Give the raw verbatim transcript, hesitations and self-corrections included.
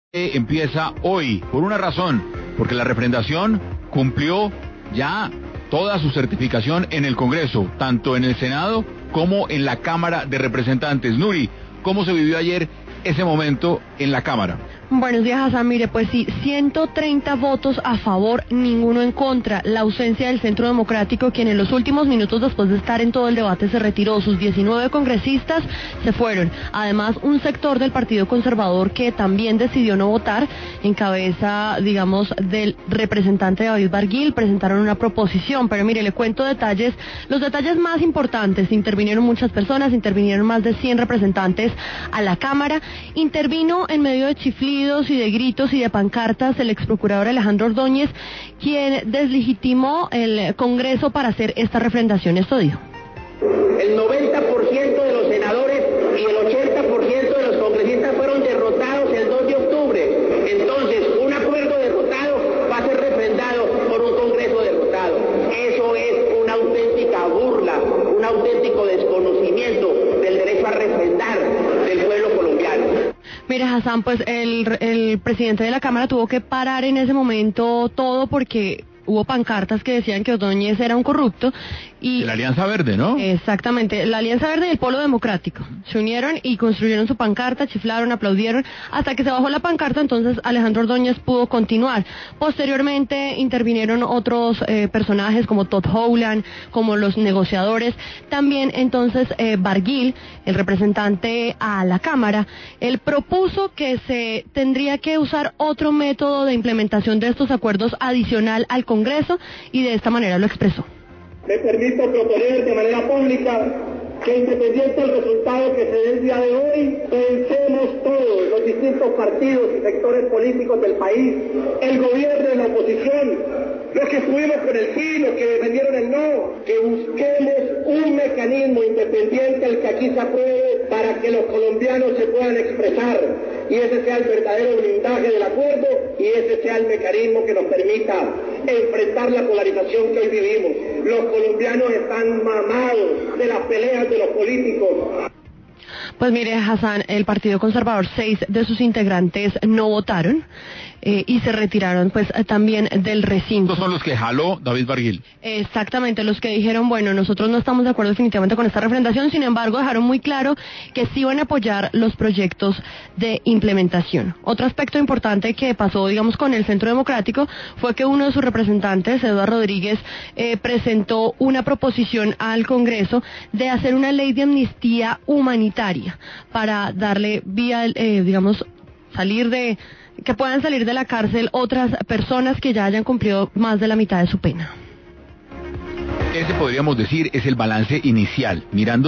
Empieza hoy, por una razón, porque la refrendación cumplió ya toda su certificación en el Congreso, tanto en el Senado como en la Cámara de Representantes. Nuri, ¿cómo se vivió ayer ese momento en la Cámara? Buenos días, Hassan. Mire, pues sí, ciento treinta votos a favor, ninguno en contra. La ausencia del Centro Democrático, quien en los últimos minutos después de estar en todo el debate se retiró. Sus diecinueve congresistas se fueron. Además, un sector del Partido Conservador que también decidió no votar, en cabeza, digamos, del representante David Barguil, presentaron una proposición. Pero mire, le cuento detalles, los detalles más importantes. Intervinieron muchas personas, intervinieron más de cien representantes a la Cámara. Intervino en medio de chiflidos y de gritos y de pancartas el ex procurador Alejandro Ordóñez, quien deslegitimó el Congreso para hacer esta refrendación. Esto dijo: el noventa por ciento de los senadores y el ochenta por ciento de los congresistas fueron derrotados el dos de octubre. Entonces, un acuerdo derrotado va a ser refrendado por un Congreso derrotado. Eso es una auténtica burla, un auténtico desconocimiento del derecho a refrendar del pueblo colombiano. Mire, Hassan, pues el, el presidente de la Cámara tuvo que parar en ese momento todo porque hubo pancartas que decían que Ordóñez era un corrupto. Y de la Alianza Verde, ¿no? Exactamente, la Alianza Verde y el Polo Democrático se unieron y construyeron su pancarta, chiflaron, aplaudieron, hasta que se bajó la pancarta. Entonces Alejandro Ordóñez pudo continuar. Posteriormente intervinieron otros eh, personajes como Todd Howland, como los negociadores. También entonces eh, Barguil, el representante a la Cámara, él propuso que se tendría que usar otro método de implementación de estos acuerdos adicional al Congreso, y de esta manera lo expresó. Me permito proponer de manera pública que, independiente del resultado que se dé el día de hoy, pensemos todos, los distintos partidos y sectores políticos del país, el gobierno y la oposición, los que estuvimos con el sí, los que defendieron el no, que busquemos un mecanismo independiente al que aquí se apruebe para que los colombianos se puedan expresar, y ese sea el verdadero blindaje del acuerdo, y ese sea el mecanismo que nos permita enfrentar la polarización que hoy vivimos. Los colombianos están mamados de las peleas de los políticos. Pues mire, Hassan, el Partido Conservador, seis de sus integrantes no votaron eh, y se retiraron pues también del recinto. Estos son los que jaló David Barguil. Exactamente, los que dijeron, bueno, nosotros no estamos de acuerdo definitivamente con esta refrendación. Sin embargo, dejaron muy claro que sí van a apoyar los proyectos de implementación. Otro aspecto importante que pasó, digamos, con el Centro Democrático fue que uno de sus representantes, Eduardo Rodríguez, eh, presentó una proposición al Congreso de hacer una ley de amnistía humanitaria para darle vía, eh, digamos, salir de, que puedan salir de la cárcel otras personas que ya hayan cumplido más de la mitad de su pena. Ese, podríamos decir, es el balance inicial, mirando